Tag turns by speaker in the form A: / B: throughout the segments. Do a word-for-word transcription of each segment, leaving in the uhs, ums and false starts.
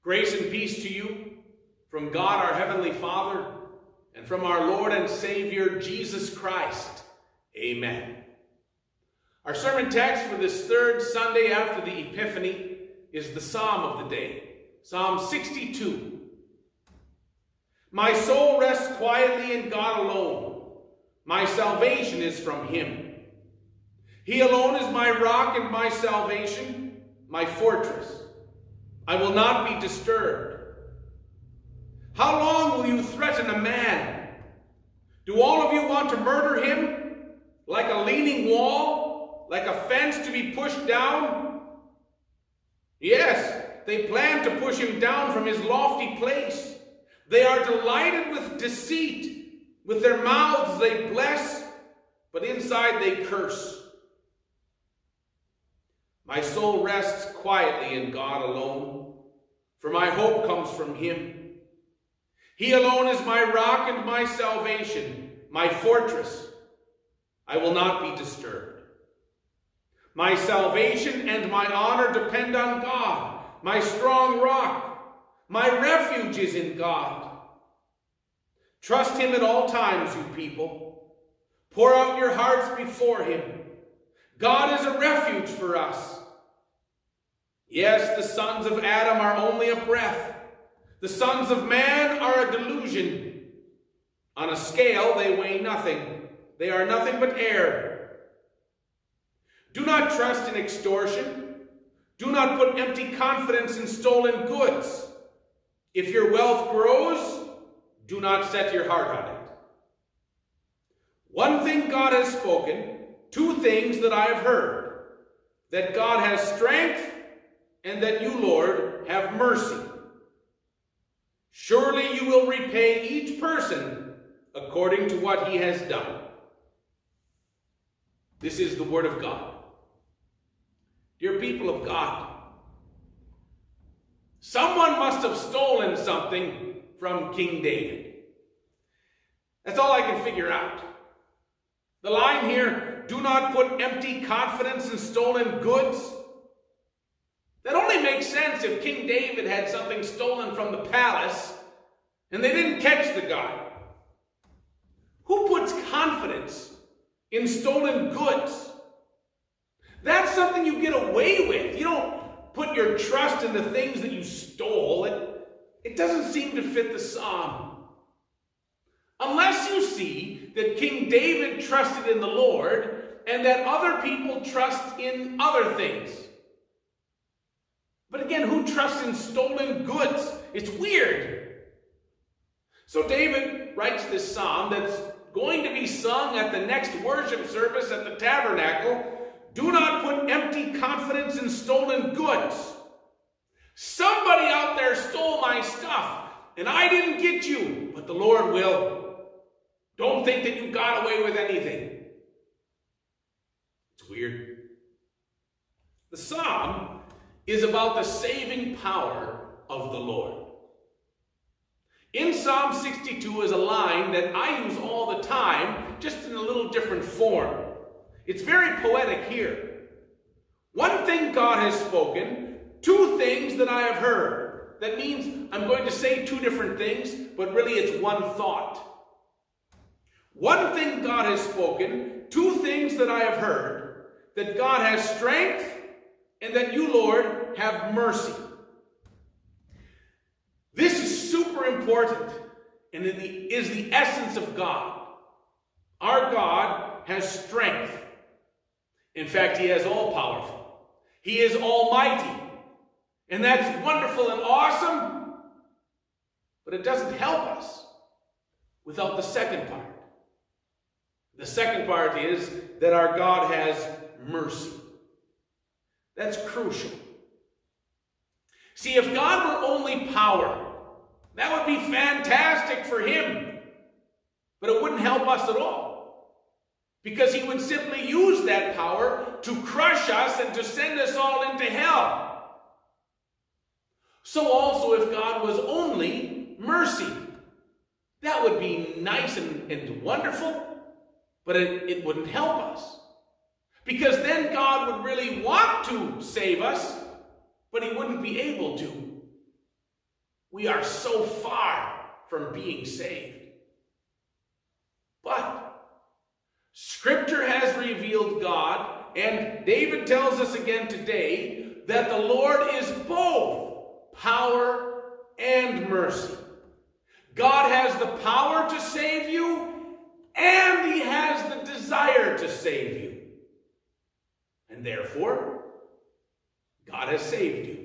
A: Grace and peace to you from God our Heavenly Father and from our Lord and Savior Jesus Christ. Amen. Our sermon text for this third Sunday after the Epiphany is the Psalm of the day, Psalm sixty-two. My soul rests quietly in God alone. My salvation is from Him. He alone is my rock and my salvation, my fortress. I will not be disturbed. How long will you threaten a man? Do all of you want to murder him? Like a leaning wall? Like a fence to be pushed down? Yes, they plan to push him down from his lofty place. They are delighted with deceit. With their mouths they bless, but inside they curse. My soul rests quietly in God alone, for my hope comes from Him. He alone is my rock and my salvation, my fortress. I will not be disturbed. My salvation and my honor depend on God, my strong rock. My refuge is in God. Trust Him at all times, you people. Pour out your hearts before Him. God is a refuge for us. Yes, the sons of Adam are only a breath. The sons of man are a delusion. On a scale, they weigh nothing. They are nothing but air. Do not trust in extortion. Do not put empty confidence in stolen goods. If your wealth grows, do not set your heart on it. One thing God has spoken, two things that I have heard, that God has strength and that you, Lord, have mercy. Surely you will repay each person according to what he has done. This is the word of God. Dear people of God, someone must have stolen something from King David. That's all I can figure out. The line here, do not put empty confidence in stolen goods. That only makes sense if King David had something stolen from the palace and they didn't catch the guy. Who puts confidence in stolen goods? That's something you get away with. You don't put your trust in the things that you stole. It, it doesn't seem to fit the psalm. Unless you see that King David trusted in the Lord and that other people trust in other things. But again, who trusts in stolen goods? It's weird. So David writes this psalm that's going to be sung at the next worship service at the tabernacle. Do not put empty confidence in stolen goods. Somebody out there stole my stuff, and I didn't get you, but the Lord will. Don't think that you got away with anything. It's weird. The psalm is about the saving power of the Lord. In Psalm sixty-two is a line that I use all the time, just in a little different form. It's very poetic here. One thing God has spoken, two things that I have heard. That means I'm going to say two different things, but really it's one thought. One thing God has spoken, two things that I have heard, that God has strength, and that you, Lord, have mercy. This is super important, and it is the essence of God. Our God has strength. In fact, He is all-powerful. He is almighty. And that's wonderful and awesome, but it doesn't help us without the second part. The second part is that our God has mercy. That's crucial. See, if God were only power, that would be fantastic for Him, but it wouldn't help us at all, because He would simply use that power to crush us and to send us all into hell. So also if God was only mercy, that would be nice and, and wonderful, but it, it wouldn't help us. Because then God would really want to save us, but He wouldn't be able to. We are so far from being saved. But Scripture has revealed God, and David tells us again today that the Lord is both power and mercy. God has the power to save you, and he has the desire to save you. And therefore, God has saved you.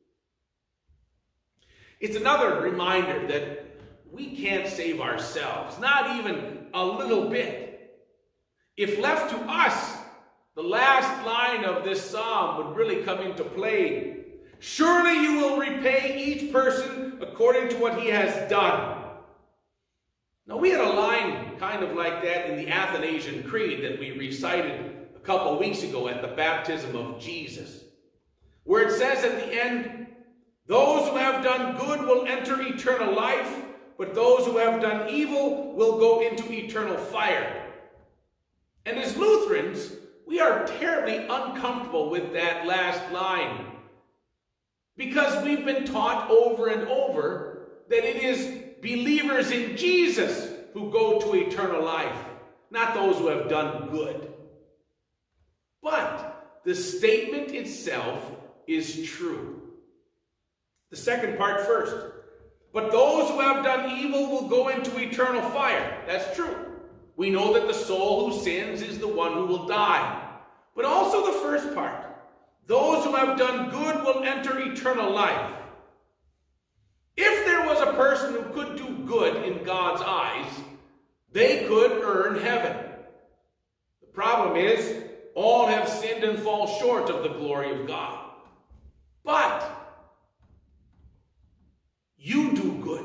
A: It's another reminder that we can't save ourselves, not even a little bit. If left to us, the last line of this psalm would really come into play. Surely you will repay each person according to what he has done. Now, we had a line kind of like that in the Athanasian Creed that we recited a couple weeks ago at the baptism of Jesus, where it says at the end, those who have done good will enter eternal life, but those who have done evil will go into eternal fire. And as Lutherans, we are terribly uncomfortable with that last line, because we've been taught over and over that it is believers in Jesus who go to eternal life, not those who have done good. But the statement itself is true. The second part first. But those who have done evil will go into eternal fire. That's true. We know that the soul who sins is the one who will die. But also the first part. Those who have done good will enter eternal life. If there was a person who could do good in God's eyes, they could earn heaven. The problem is, all have sinned and fall short of the glory of God. But you do good.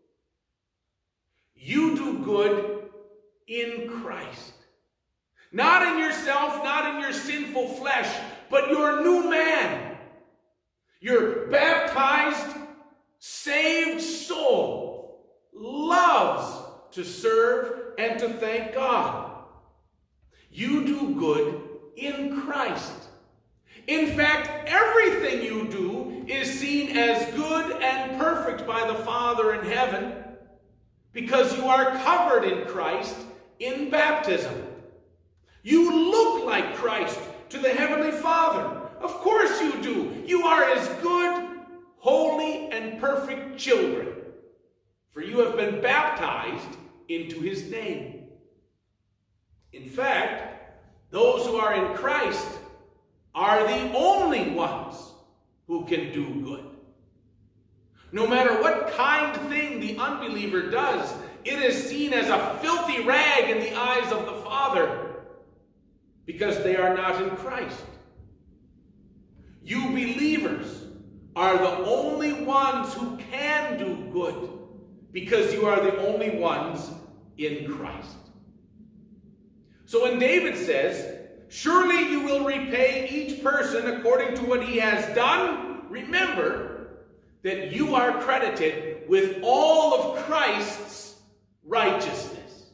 A: You do good in Christ. Not in yourself, not in your sinful flesh, but your new man. Your baptized, saved soul loves to serve and to thank God. You do good in Christ. In fact, everything you do is seen as good and perfect by the Father in heaven because you are covered in Christ in baptism. You look like Christ to the Heavenly Father. Of course you do. You are as good, holy, and perfect children, for you have been baptized into his name. In fact, those who are in Christ are the only ones who can do good. No matter what kind thing the unbeliever does, it is seen as a filthy rag in the eyes of the Father because they are not in Christ. You believers are the only ones who can do good because you are the only ones in Christ. So when David says, surely you will repay each person according to what he has done, remember that you are credited with all of Christ's righteousness.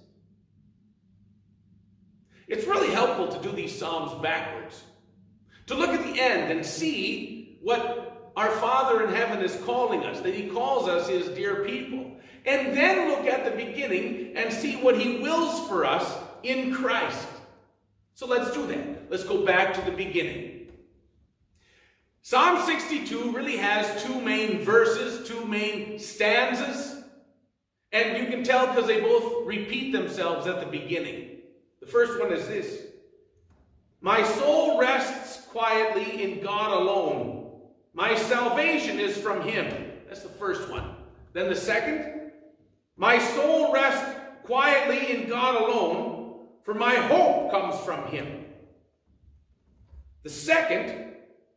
A: It's really helpful to do these Psalms backwards, to look at the end and see what our Father in heaven is calling us, that he calls us his dear people, and then look at the beginning and see what he wills for us in Christ. So let's do that. Let's go back to the beginning. Psalm sixty-two really has two main verses, two main stanzas, and you can tell because they both repeat themselves at the beginning. The first one is this: my soul rests quietly in God alone. My salvation is from him. That's the first one. Then the second: my soul rests quietly in God alone, for my hope comes from him. The second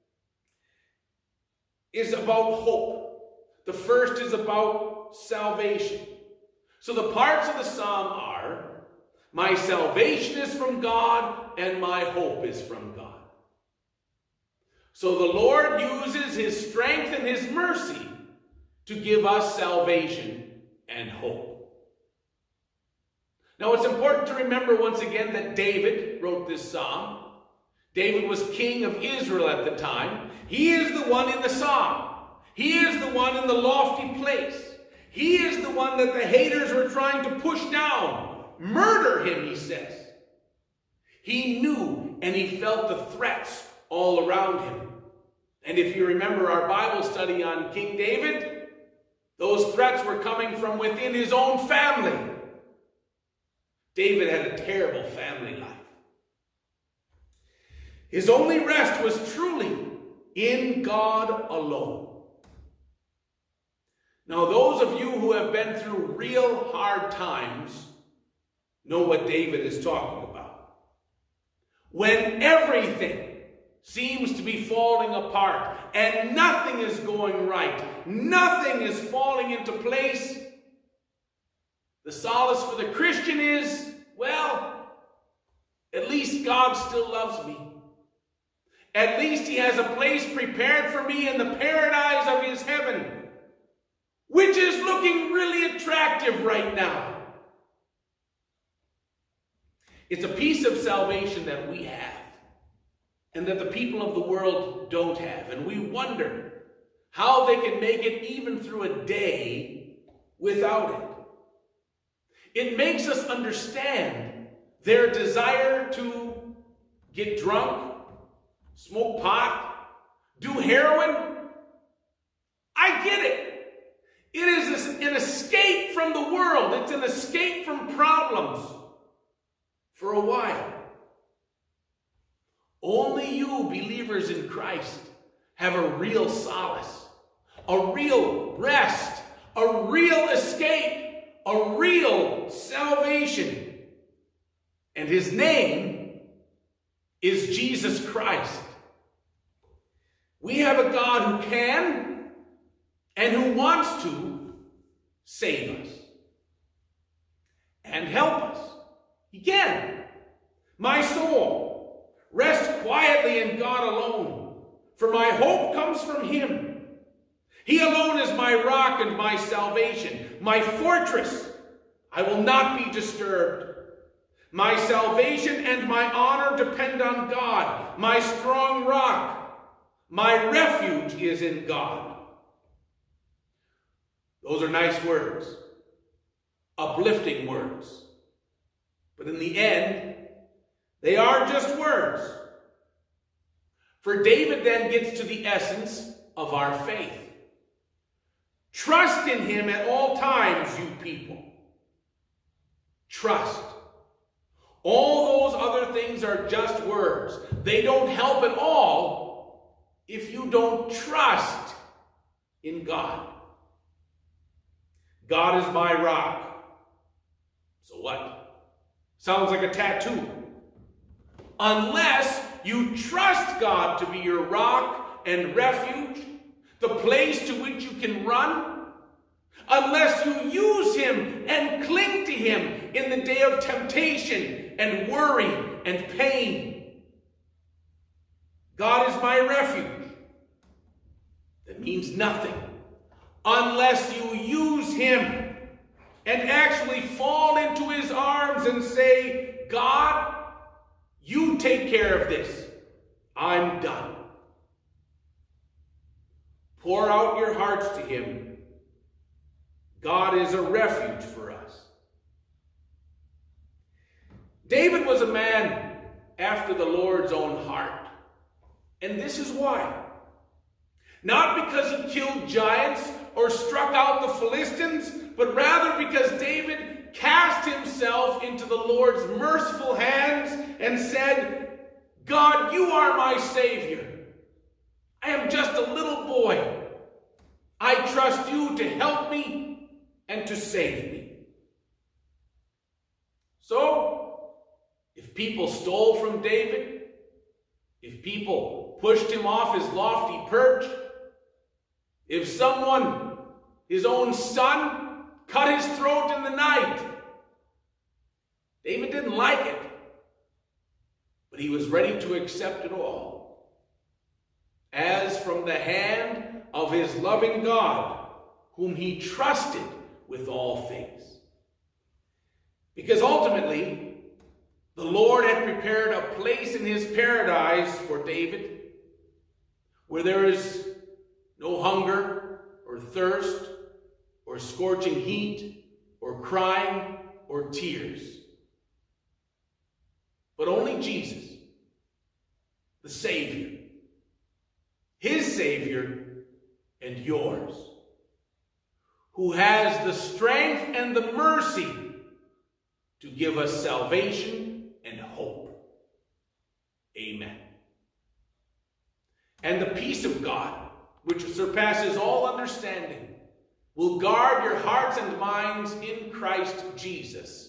A: is about hope. The first is about salvation. So the parts of the psalm are, my salvation is from God, and my hope is from God. So the Lord uses his strength and his mercy to give us salvation and hope. Now it's important to remember once again that David wrote this psalm. David was king of Israel at the time. He is the one in the psalm. He is the one in the lofty place. He is the one that the haters were trying to push down. Murder him, he says. He knew and he felt the threats all around him. And if you remember our Bible study on King David, those threats were coming from within his own family. David had a terrible family life. His only rest was truly in God alone. Now, those of you who have been through real hard times know what David is talking about. When everything seems to be falling apart and nothing is going right, nothing is falling into place, the solace for the Christian is, well, at least God still loves me. At least he has a place prepared for me in the paradise of his heaven, which is looking really attractive right now. It's a piece of salvation that we have and that the people of the world don't have. And we wonder how they can make it even through a day without it. It makes us understand their desire to get drunk, smoke pot, do heroin. I get it. It is an escape from the world. It's an escape from problems for a while. Only you, believers in Christ, have a real solace, a real rest, a real escape, a real salvation. And his name is Jesus Christ. We have a God who can and who wants to save us and help us. He can. My soul, rest quietly in God alone, for my hope comes from him. He alone is my rock and my salvation, my fortress. I will not be disturbed. My salvation and my honor depend on God, my strong rock. My refuge is in God. Those are nice words, uplifting words. But in the end, they are just words. For David then gets to the essence of our faith. Trust in him at all times, you people. Trust. All those other things are just words. They don't help at all if you don't trust in God. God is my rock. So what? Sounds like a tattoo. Unless you trust God to be your rock and refuge, the place to which you can run, unless you use him and cling to him in the day of temptation and worry and pain. God is my refuge. That means nothing unless you use him and actually fall into his arms and say, God, you take care of this. I'm done. Pour out your hearts to him. God is a refuge for us. David was a man after the Lord's own heart. And this is why. Not because he killed giants or struck out the Philistines, but rather because David cast himself into the Lord's merciful hands and said, God, you are my Savior. I am just a little boy. I trust you to help me and to save me. So, if people stole from David, if people pushed him off his lofty perch, if someone, his own son, cut his throat in the night, David didn't like it, but he was ready to accept it all, as from the hand of his loving God, whom he trusted with all things. Because ultimately, the Lord had prepared a place in his paradise for David, where there is no hunger, thirst, or scorching heat, or crying, or tears. But only Jesus, the Savior, his Savior and yours, who has the strength and the mercy to give us salvation and hope. Amen. And the peace of God, which surpasses all understanding, will guard your hearts and minds in Christ Jesus.